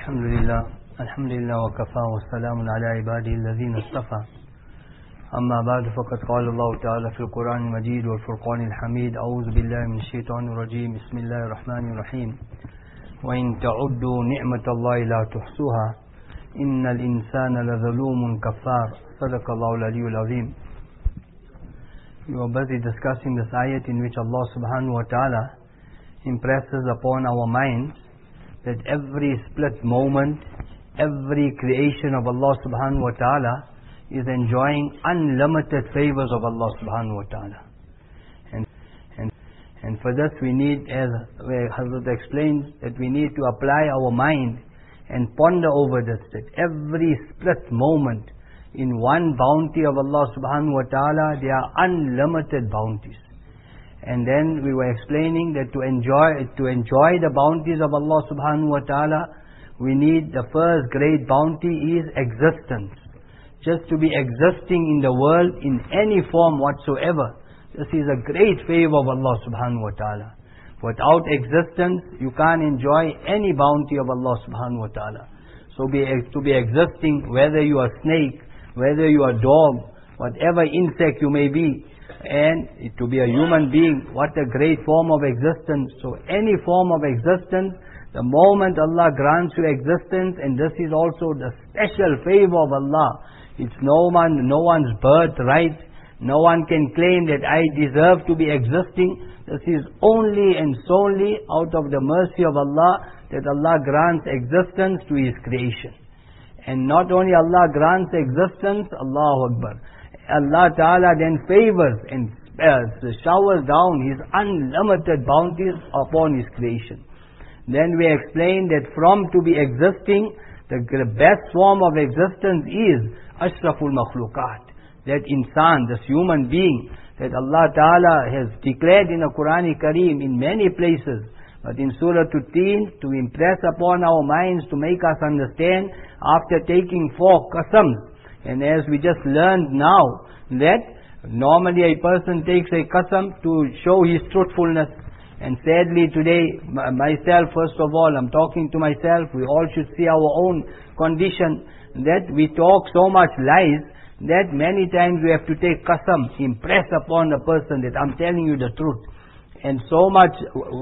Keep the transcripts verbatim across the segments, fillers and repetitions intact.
الحمد لله الحمد لله وكفى والسلام على عباده الذين اصطفى أما بعد فقد قال الله تعالى في القرآن المجيد والفرقان الحميد أعوذ بالله من الشيطان الرجيم بسم الله الرحمن الرحيم وإن تعدوا نعمة الله لا تحصوها إن الإنسان لظلوم كفار صدق الله العلي العظيم. We were busy discussing this ayat in which Allah subhanahu wa ta'ala impresses upon our minds that every split moment, every creation of Allah subhanahu wa ta'ala is enjoying unlimited favors of Allah subhanahu wa ta'ala. And, and, and for this we need, as Hazrat explains, that we need to apply our mind and ponder over this, that every split moment in one bounty of Allah subhanahu wa ta'ala, there are unlimited bounties. And then we were explaining that to enjoy to enjoy the bounties of Allah subhanahu wa ta'ala, we need the first great bounty is existence. Just to be existing in the world in any form whatsoever, this is a great favor of Allah subhanahu wa ta'ala. Without existence, you can't enjoy any bounty of Allah subhanahu wa ta'ala. So be, to be existing, whether you are snake, whether you are dog, whatever insect you may be, and to be a human being, what a great form of existence. So any form of existence, the moment Allah grants you existence, and this is also the special favor of Allah. It's no one, no one's birthright. No one can claim that I deserve to be existing. This is only and solely out of the mercy of Allah that Allah grants existence to His creation. And not only Allah grants existence, Allahu Akbar, Allah Ta'ala then favors and uh, showers down His unlimited bounties upon His creation. Then we explained that from to be existing, the best form of existence is Ashraful Makhluqat. That insan, this human being, that Allah Ta'ala has declared in the Qur'an Kareem in many places, but in Surah At-Teen, to impress upon our minds, to make us understand, after taking four qasams. And as we just learned now, that normally a person takes a qasam to show his truthfulness. And sadly today, myself first of all, I'm talking to myself, we all should see our own condition, that we talk so much lies, that many times we have to take qasam, impress upon the person that I'm telling you the truth. And so much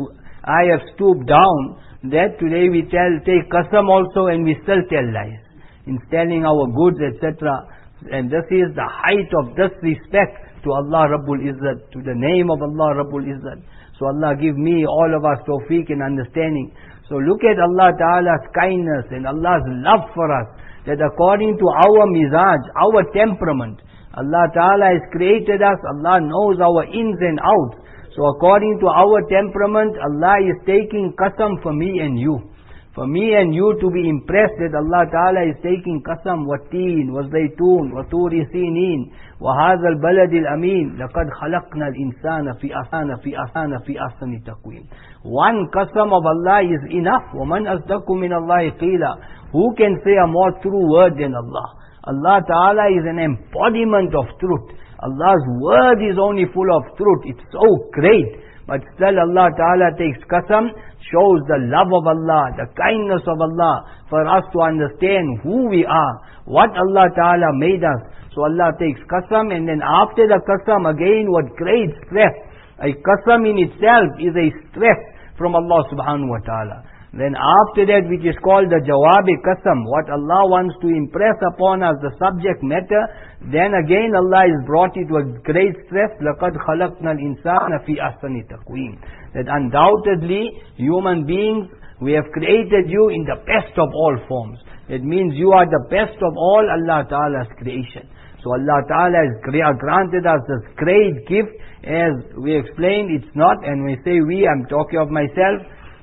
I have stooped down, that today we tell, take qasam also, and we still tell lies in telling our goods, et cetera. And this is the height of disrespect to Allah Rabbul Izzat, to the name of Allah Rabbul Izzat. So Allah give me, all of us, tawfiq and understanding. So look at Allah Ta'ala's kindness and Allah's love for us, that according to our mizaj, our temperament, Allah Ta'ala has created us, Allah knows our ins and outs. So according to our temperament, Allah is taking qasam for me and you. For me and you to be impressed that Allah Ta'ala is taking qasam, wa-teen, wa-zaytoon, wa-turi sinin, wa-hadha al-balad al-amin, laqad khalaqna al-insana fi asana fi asana fi asani taqweem. One qasam of Allah is enough. وَمَنْ أَصْدَقُ مِنَ اللَّهِ قِيلًا. Who can say a more true word than Allah? Allah Ta'ala is an embodiment of truth. Allah's word is only full of truth. It's so great. But still Allah Ta'ala takes qasam, shows the love of Allah, the kindness of Allah, for us to understand who we are, what Allah Ta'ala made us. So Allah takes qasam, and then after the qasam, again what great stress. A qasam in itself is a stress from Allah Subhanahu Wa Ta'ala. Then after that, which is called the Jawabi Qasam, what Allah wants to impress upon us, the subject matter, then again Allah is brought it to a great stress, لَقَدْ خَلَقْنَا الْإِنسَانَ فِي أَحْسَنِ تَقْوِيمٍ. That undoubtedly, human beings, we have created you in the best of all forms. It means you are the best of all Allah Ta'ala's creation. So Allah Ta'ala has granted us this great gift. As we explained, it's not, and we say we, I'm talking of myself,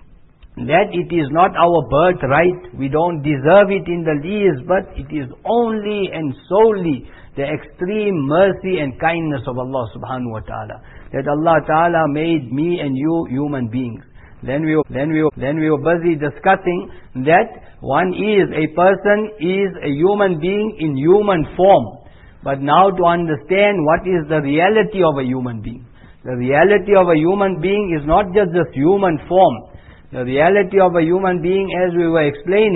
that it is not our birthright, we don't deserve it in the least, but it is only and solely the extreme mercy and kindness of Allah subhanahu wa ta'ala, that Allah Ta'ala made me and you human beings. Then we, then we, then we were busy discussing that one is, a person is a human being in human form. But now to understand what is the reality of a human being. The reality of a human being is not just this human form. The reality of a human being, as we were explaining,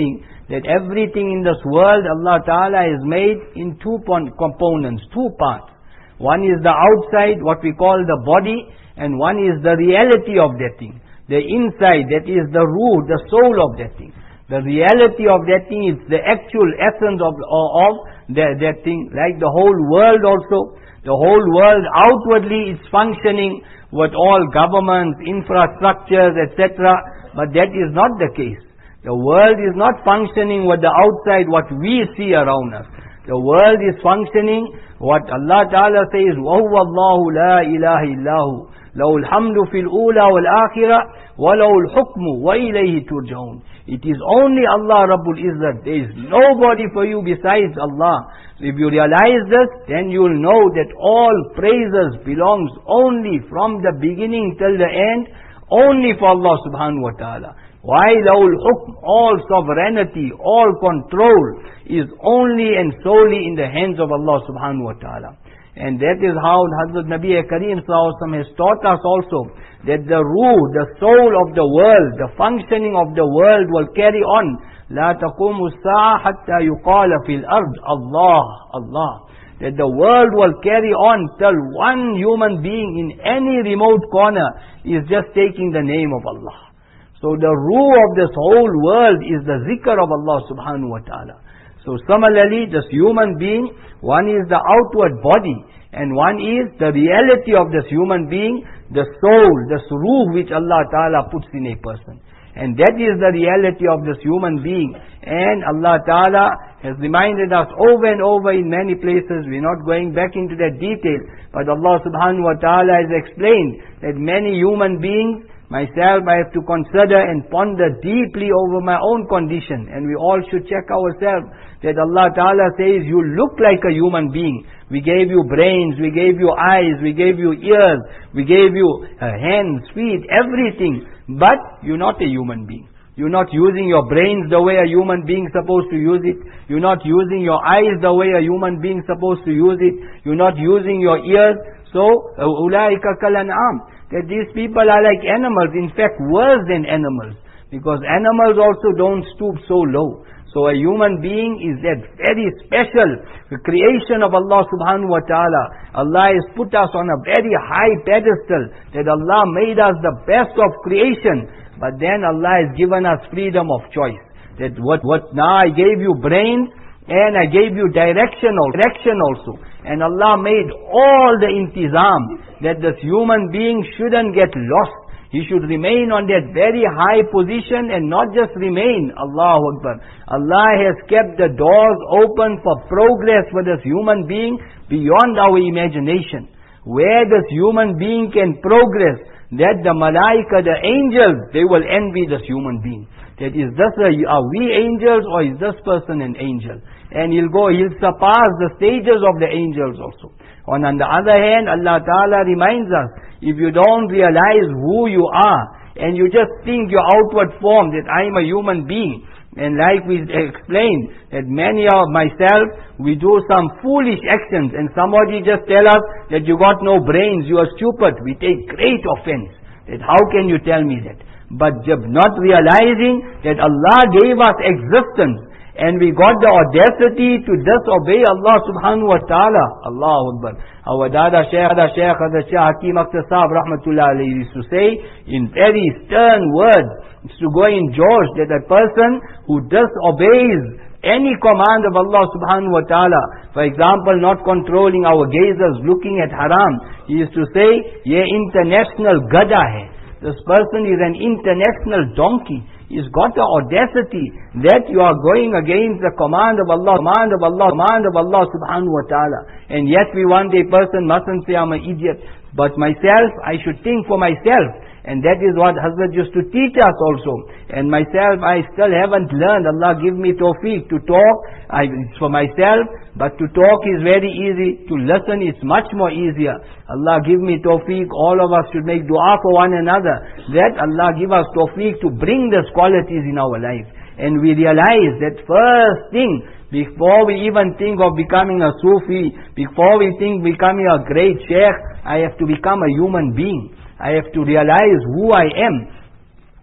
that everything in this world Allah Ta'ala is made in two components, two parts. One is the outside, what we call the body, and one is the reality of that thing. The inside, that is the root, the soul of that thing. The reality of that thing is the actual essence of, of that, that thing. Like the whole world also. The whole world outwardly is functioning with all governments, infrastructures, et cetera. But that is not the case. The world is not functioning with the outside, what we see around us. The world is functioning, what Allah Ta'ala says, وَهُوَ اللَّهُ لَا إِلَهِ إِلَّا هُ لَهُ الْحَمْدُ فِي الْأُولَى وَالْآخِرَةِ وَلَهُ الْحُكْمُ وَإِلَيْهِ تُرْجَعُونَ. It is only Allah Rabbul Izzat. There is nobody for you besides Allah. So if you realize this, then you will know that all praises belongs only from the beginning till the end, only for Allah Subhanahu Wa Ta'ala. Why lahul hukm, all sovereignty, all control is only and solely in the hands of Allah Subhanahu Wa Ta'ala. And that is how Hazrat Nabi Kareem Sallallahu Alaihi Wasallam has taught us also, that the root, the soul of the world, the functioning of the world will carry on. لا تقوم الساعة حتى يقال في الأرض Allah, Allah. That the world will carry on till one human being in any remote corner is just taking the name of Allah. So the rule of this whole world is the zikr of Allah Subhanahu Wa Ta'ala. So similarly, this human being, one is the outward body, and one is the reality of this human being, the soul, this ruh which Allah Ta'ala puts in a person. And that is the reality of this human being. And Allah Ta'ala has reminded us over and over in many places. We're not going back into that detail. But Allah Subhanahu Wa Ta'ala has explained that many human beings, myself, I have to consider and ponder deeply over my own condition. And we all should check ourselves that Allah Ta'ala says, you look like a human being. We gave you brains, we gave you eyes, we gave you ears, we gave you uh, hands, feet, everything. But you're not a human being. You're not using your brains the way a human being is supposed to use it. You're not using your eyes the way a human being is supposed to use it. You're not using your ears. So, أُولَٰئِكَ كَالْأَنْعَامِ, that these people are like animals, in fact worse than animals, because animals also don't stoop so low. So a human being is that very special creation of Allah Subhanahu Wa Ta'ala. Allah has put us on a very high pedestal, that Allah made us the best of creation, but then Allah has given us freedom of choice. That what, what now I gave you brains, and I gave you direction also, direction also. And Allah made all the intizam, that this human being shouldn't get lost. He should remain on that very high position, and not just remain. Allahu Akbar. Allah has kept the doors open for progress for this human being beyond our imagination. Where this human being can progress, that the malaika, the angels, they will envy this human being. That is this a, are we angels, or is this person an angel? And he'll go, he'll surpass the stages of the angels also. And on the other hand, Allah Ta'ala reminds us, if you don't realize who you are, and you just think your outward form, that I am a human being, and like we explained, that many of myself, we do some foolish actions, and somebody just tell us that you got no brains, you are stupid. We take great offense. That how can you tell me that? But not realizing that Allah gave us existence, and we got the audacity to disobey Allah Subhanahu Wa Ta'ala. Allahu Akbar. Our Dada Shaykh, Dada Shaykh, Hazrat Shah Hakim Akhtar Sahab Rahmatullah alayhi used to say in very stern words, it's to go in Josh, that a person who disobeys any command of Allah Subhanahu Wa Ta'ala, for example, not controlling our gazes, looking at haram, he used to say, ye international gada hai. This person is an international donkey. He's got the audacity that you are going against the command of Allah, command of Allah, command of Allah Subhanahu Wa Ta'ala. And yet we want a person mustn't say, I'm an idiot. But myself, I should think for myself. And that is what Hazrat used to teach us also. And myself, I still haven't learned. Allah give me tawfiq to talk. I, it's for myself. But to talk is very easy. To listen is much more easier. Allah give me tawfiq. All of us should make dua for one another. That Allah give us tawfiq to bring these qualities in our life. And we realize that first thing, before we even think of becoming a Sufi, before we think becoming a great Sheikh, I have to become a human being. I have to realize who I am.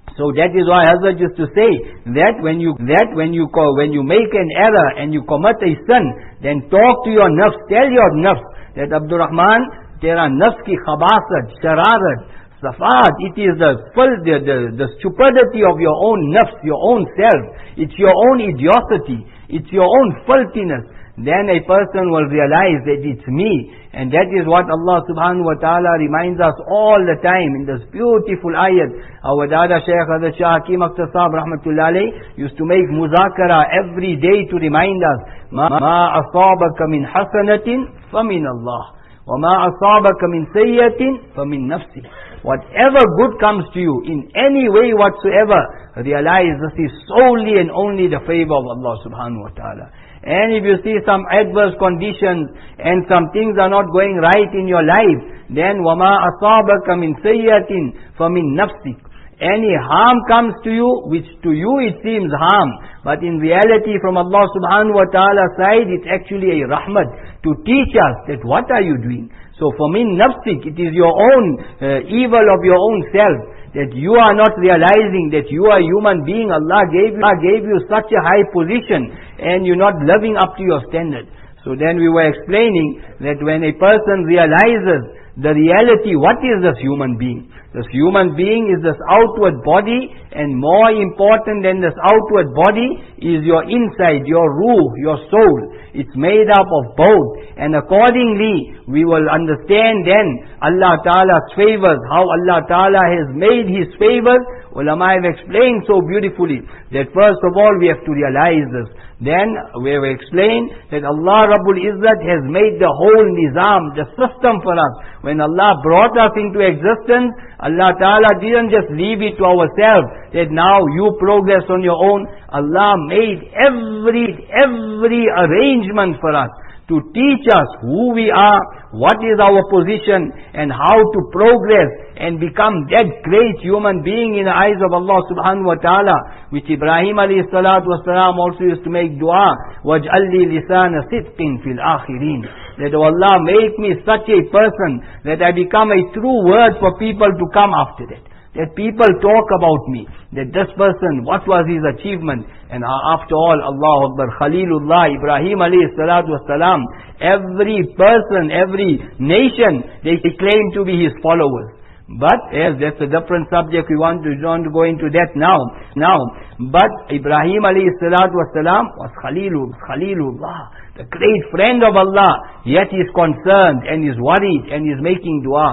So that is why Hazrat used to say that when you that when you when you make an error and you commit a sin, then talk to your nafs, tell your nafs that Abdul Rahman, tera nafs ki khabasat, shararat, safat, it is the full the, the the stupidity of your own nafs, your own self. It's your own idiocy. It's your own filthiness. Then a person will realize that it's me. And that is what Allah subhanahu wa ta'ala reminds us all the time in this beautiful ayat. Our Dada Shaykh Hazrat Shah Hakim Akhtar Sahab rahmatullahi alayhi used to make muzakara every day to remind us, Ma asabaka min hasanatin famin Allah, wa ma asabaka min sayyatin famin nafsi. Whatever good comes to you in any way whatsoever, realize this is solely and only the favor of Allah subhanahu wa ta'ala. And if you see some adverse conditions and some things are not going right in your life, then وَمَا أَصَابَكَ مِنْ سَيِّئَةٍ فَمِنْ نَفْسِكَ. Any harm comes to you, which to you it seems harm, but in reality from Allah subhanahu wa ta'ala's side, it's actually a rahmat to teach us that what are you doing. So for min nafsik, it is your own uh, evil of your own self, that you are not realizing that you are a human being. Allah gave you, Allah gave you such a high position and you're not living up to your standard. So then we were explaining that when a person realizes the reality, what is this human being? This human being is this outward body, and more important than this outward body is your inside, your ruh, your soul. It's made up of both. And accordingly, we will understand then Allah Ta'ala's favors, how Allah Ta'ala has made His favors. Ulama have explained so beautifully that first of all we have to realize this. Then we have explained that Allah Rabbul Izzat has made the whole nizam, the system for us. When Allah brought us into existence, Allah Ta'ala didn't just leave it to ourselves, that now you progress on your own. Allah made every, every arrangement for us to teach us who we are, what is our position, and how to progress and become that great human being in the eyes of Allah subhanahu wa ta'ala, which Ibrahim alayhi salatu wasalam also used to make dua, وَجْعَلْ لِي لِسَانَ صِدْقٍ فِي الْآخِرِينَ. That, oh Allah, make me such a person that I become a true word for people to come after that. That people talk about me, that this person, what was his achievement? And after all, Allahu Akbar, Khalilullah, Ibrahim alayhi salatu wasalam, every person, every nation, they claim to be his followers. But, yes, that's a different subject, we want to, want to go into that now. Now, but Ibrahim alayhi salatu wasalam was Khalilullah, Khalilullah, the great friend of Allah, yet he is concerned and is worried and is making dua.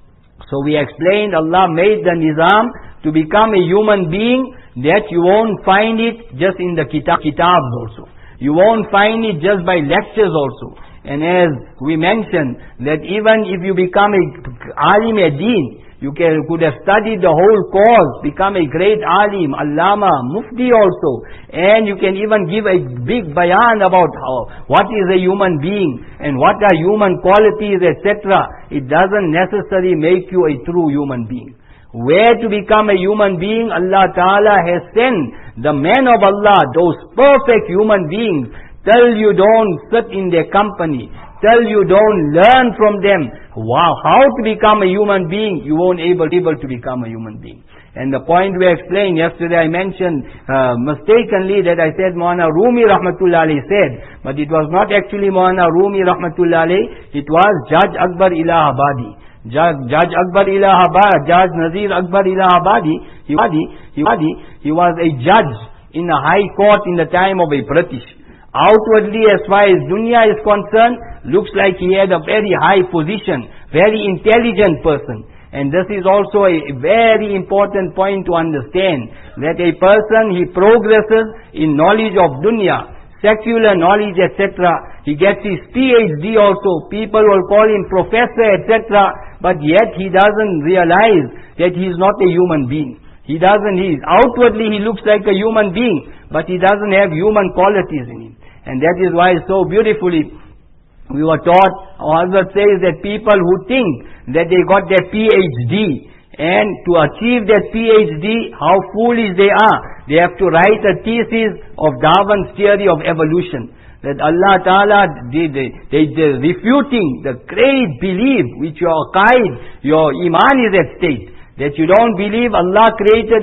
So we explained Allah made the nizam to become a human being, that you won't find it just in the kitab, kitabs also. You won't find it just by lectures also. And as we mentioned, that even if you become a alim ad-din, you can, could have studied the whole course, become a great alim, allama, mufti also. And you can even give a big bayan about how, what is a human being and what are human qualities, et cetera. It doesn't necessarily make you a true human being. Where to become a human being, Allah Ta'ala has sent the men of Allah, those perfect human beings, till you don't sit in their company, till you don't learn from them wow, how to become a human being, you won't able, able to become a human being. And the point we explained yesterday, I mentioned uh, mistakenly that I said Maulana Rumi Rahmatullah Alayhi said, but it was not actually Maulana Rumi Rahmatullah Alayhi, it was Judge Akbar Allahabadi. Judge, Judge Akbar Allahabadi, Judge Nazir Akbar Allahabadi, he, he, he, he was a judge in a high court in the time of a British. Outwardly, as far as dunya is concerned, looks like he had a very high position, very intelligent person. And this is also a very important point to understand, that a person, he progresses in knowledge of dunya, secular knowledge, et cetera. He gets his P H D also. People will call him professor, et cetera. But yet he doesn't realize that he is not a human being. He doesn't, he outwardly he looks like a human being, but he doesn't have human qualities in him. And that is why so beautifully we were taught, or Hazrat says that people who think that they got their P H D, and to achieve that P H D, how foolish they are. They have to write a thesis of Darwin's theory of evolution. That Allah Ta'ala, they, they, they, they're refuting the great belief which your aqaid, your iman is at stake. That you don't believe Allah created us,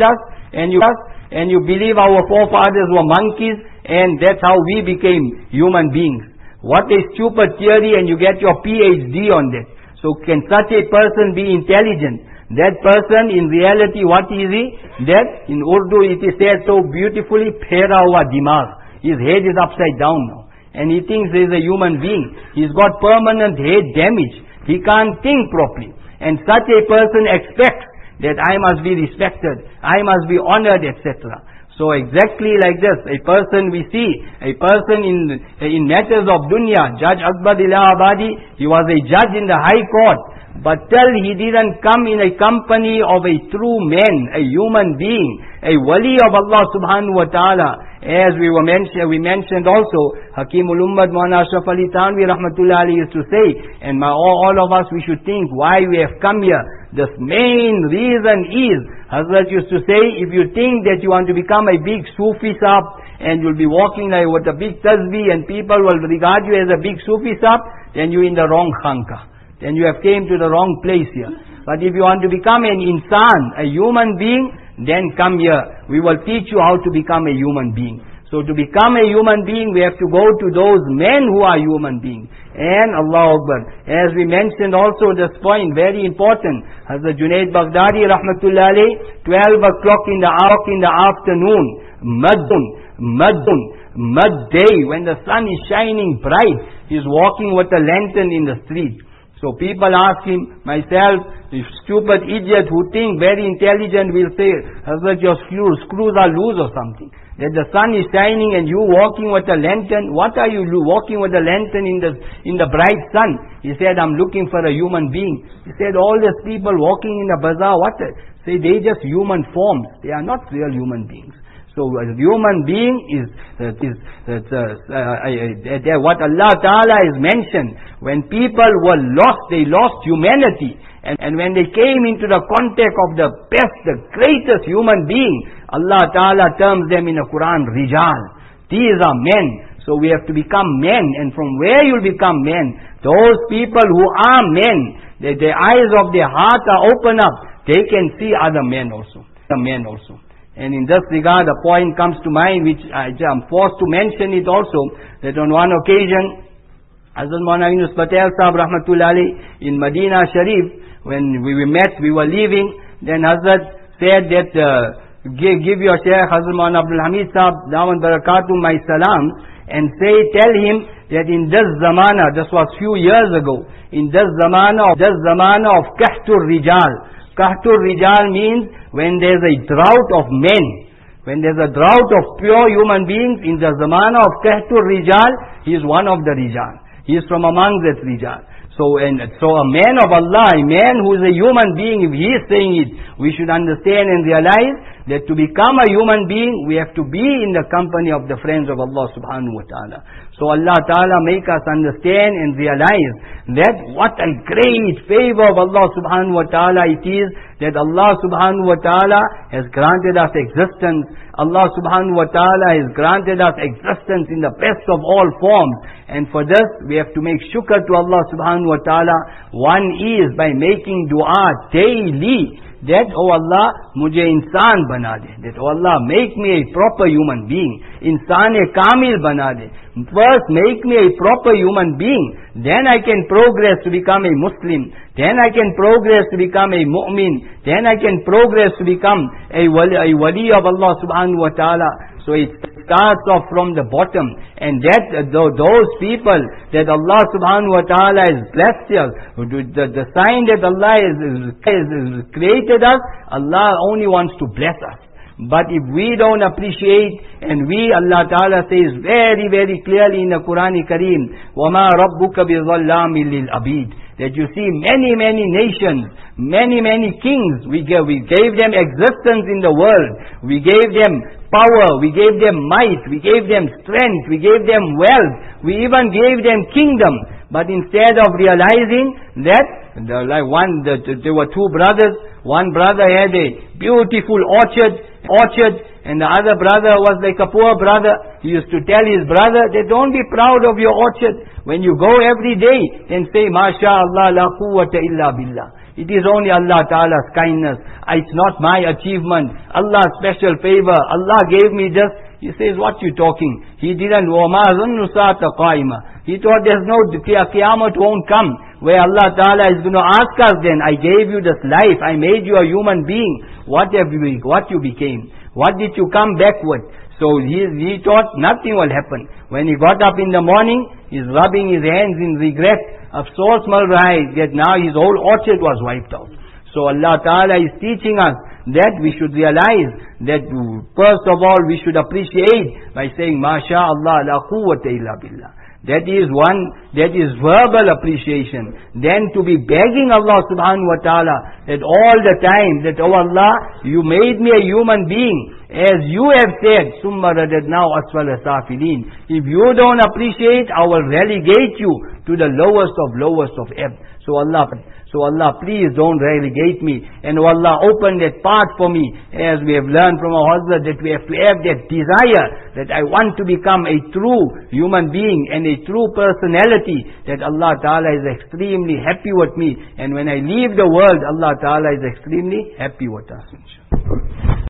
and you and you believe our forefathers were monkeys, and that's how we became human beings. What a stupid theory, and you get your P H D on that. So can such a person be intelligent? That person, in reality, what is he? That, in Urdu it is said so beautifully, phera hua dimag. His head is upside down now. And he thinks he is a human being. He's got permanent head damage. He can't think properly. And such a person expects that I must be respected, I must be honored, et cetera. So exactly like this, a person we see, a person in in matters of dunya, Judge Akbar Allahabadi, he was a judge in the High Court, but till he didn't come in a company of a true man, a human being, a wali of Allah subhanahu wa ta'ala, as we were mentioned, we mentioned also, Hakimul Ummad Maulana Ashraf Ali Thanvi rahmatullah alayhi used to say, and my, all, all of us we should think why we have come here. The main reason is, Hazrat used to say, if you think that you want to become a big Sufi Sahib, and you'll be walking like with a big tasbih and people will regard you as a big Sufi Sahib, then you're in the wrong khanka. Then you have came to the wrong place here. But if you want to become an insan, a human being, then come here. We will teach you how to become a human being. So to become a human being, we have to go to those men who are human beings. And Allah Akbar. As we mentioned also this point, very important. Hazrat Junaid Baghdadi rahmatullah alayhi, twelve o'clock in the hour in the afternoon, Madun, Madun, midday, when the sun is shining bright, he's walking with a lantern in the street. So people ask him, myself, the stupid idiot who think very intelligent will say, Hazrat, your screws, screws are loose or something. That the sun is shining and you walking with a lantern, what are you walking with a lantern in the in the bright sun? He said, I'm looking for a human being. He said, all these people walking in the bazaar, what? Say, they just human forms. They are not real human beings. So a human being is, uh, is uh, uh, uh, what Allah Ta'ala has mentioned. When people were lost, they lost humanity. And, and when they came into the contact of the best, the greatest human being, Allah Ta'ala terms them in the Quran, Rijal. These are men. So we have to become men. And from where you'll become men? Those people who are men, they, the eyes of their heart are open up. They can see other men also. Other men also. And in this regard, a point comes to mind, which I am forced to mention it also, that on one occasion, Hazrat Maulana Yunus Patel Sahib rahmatullah alayhi, in Medina Sharif, when we, we met, we were leaving, then Hazrat said that, uh, give, give your Shaykh Hazrat Maulana Abdul Hamid Sahib, Dawan Barakatuh, my salams, and say, tell him that in this zamana, this was few years ago, in this zamana, this zamana of Kahtur Rijal. Kahtur Rijal means when there's a drought of men, when there's a drought of pure human beings, in the zamana of Kahtur Rijal, he is one of the Rijal. He is from among that Rijal. So, and so a man of Allah, a man who is a human being, if he is saying it, we should understand and realize that to become a human being, we have to be in the company of the friends of Allah subhanahu wa ta'ala. So Allah Ta'ala make us understand and realize that what a great favor of Allah subhanahu wa ta'ala it is that Allah subhanahu wa ta'ala has granted us existence. Allah subhanahu wa ta'ala has granted us existence in the best of all forms. And for this, we have to make shukr to Allah subhanahu wa ta'ala. One is by making dua daily. That, oh Allah, mujhe insan bana de. That, oh Allah, make me a proper human being. Insan-e kamil bana de. First, make me a proper human being. Then I can progress to become a Muslim. Then I can progress to become a mu'min. Then I can progress to become a wali, a wali of Allah subhanahu wa ta'ala. So it starts off from the bottom. And that uh, those people that Allah subhanahu wa ta'ala has blessed us, the, the sign that Allah has, has, has created us, Allah only wants to bless us. But if we don't appreciate, and we, Allah Ta'ala says very, very clearly in the Quran Kareem, وَمَا رَبُّكَ بِظَلَّامٍ لِلْعَبِيدِ, that you see many, many nations, many, many kings, we gave, we gave them existence in the world, we gave them power, we gave them might, we gave them strength, we gave them wealth, we even gave them kingdom. But instead of realizing that, the, like one, the, there were two brothers, one brother had a beautiful orchard, orchard, and the other brother was like a poor brother. He used to tell his brother that don't be proud of your orchard. When you go every day, then say, MashaAllah, la quwwata illa billah. It is only Allah Ta'ala's kindness. It's not my achievement. Allah's special favor. Allah gave me just. He says, what you talking? He didn't. وَمَا ظَنُّ سَاعَةَ قَائِمًا. He thought there's no Qiyamah won't come, where Allah Ta'ala is going to ask us then, I gave you this life, I made you a human being. What have you, what you became? What did you come back with? So he, he thought nothing will happen. When he got up in the morning, he's rubbing his hands in regret. Afsoos malrai that now his whole orchard was wiped out. So Allah Ta'ala is teaching us that we should realize that first of all we should appreciate by saying, Masha Allah la quwwata illa billah. That is one, that is verbal appreciation. Then to be begging Allah subhanahu wa ta'ala that all the time that, oh Allah, you made me a human being. As you have said, ثُمَّ رَدَدْنَاهُ أَسْفَلَ سَافِلِينَ. If you don't appreciate, I will relegate you to the lowest of lowest of ebb. So Allah, so Allah, please don't relegate me. And oh Allah, open that path for me. As we have learned from our husband, that we have to have that desire, that I want to become a true human being and a true personality, that Allah Ta'ala is extremely happy with me. And when I leave the world, Allah Ta'ala is extremely happy with us.